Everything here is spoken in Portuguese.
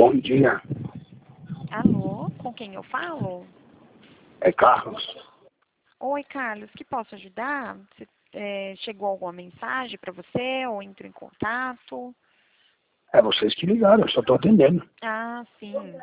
Bom dia. Alô, com quem eu falo? É Carlos. Oi, Carlos, que posso ajudar? Chegou alguma mensagem para você ou entrou em contato? É vocês que ligaram, eu só estou atendendo. Ah, sim.